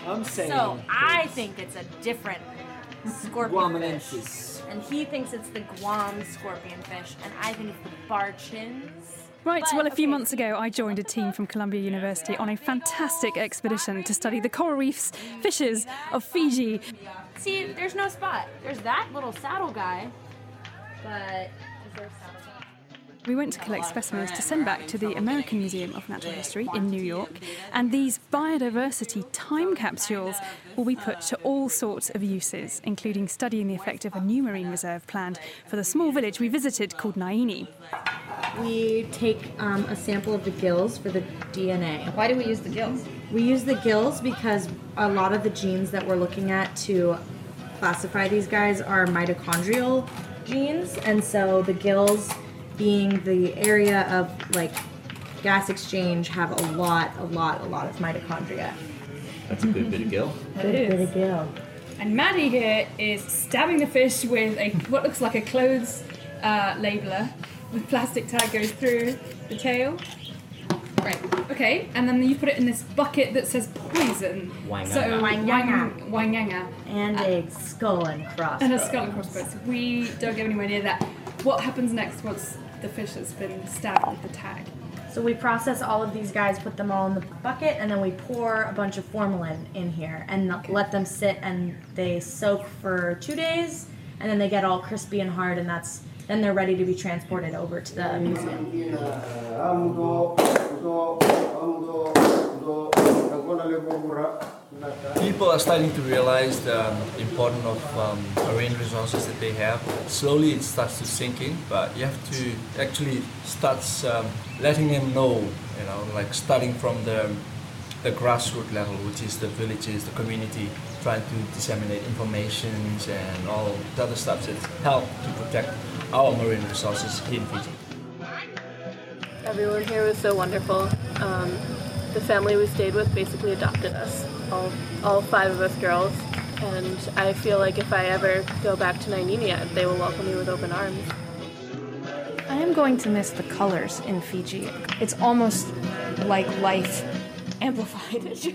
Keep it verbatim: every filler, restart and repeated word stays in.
I'm saying. So I think it's a different scorpion fish. Guamenensis. And he thinks it's the Guam scorpion fish, and I think it's the barchins. Right, But, well, a few okay. months ago, I joined a team from Columbia University on a fantastic expedition to study the coral reefs, fishes of Fiji. See, there's no spot. There's that little saddle guy, but is there a saddle guy? We went to collect specimens to send back to the American Museum of Natural History in New York, and these biodiversity time capsules will be put to all sorts of uses, including studying the effect of a new marine reserve planned for the small village we visited called Naini. We take um, a sample of the gills for the D N A. Why do we use the gills? We use the gills because a lot of the genes that we're looking at to classify these guys are mitochondrial genes, and so the gills, being the area of like gas exchange, have a lot, a lot, a lot of mitochondria. That's a good bit of gill. Good bit of gill. And Maddie here is stabbing the fish with a what looks like a clothes uh, labeler. The plastic tag goes through the tail. Right, okay, and then you put it in this bucket that says poison. Wanganga. So, Wanganga. wang- Wanganga. And a skull and crossbones. And a skull and crossbones. We don't go anywhere near that. What happens next once the fish has been stabbed with the tag? So we process all of these guys, put them all in the bucket, and then we pour a bunch of formalin in here and let them sit, and they soak for two days, and then they get all crispy and hard, and that's then they're ready to be transported over to the museum. People are starting to realize the importance of um, marine resources that they have. Slowly it starts to sink in, but you have to actually start um, letting them know, you know, like starting from the, the grassroots level, which is the villages, the community, trying to disseminate information and all the other stuff that help to protect our marine resources here in Fiji. Everyone here was so wonderful. Um, the family we stayed with basically adopted us, all, all five of us girls, and I feel like if I ever go back to Naininia, they will welcome me with open arms. I am going to miss the colors in Fiji. It's almost like life amplified.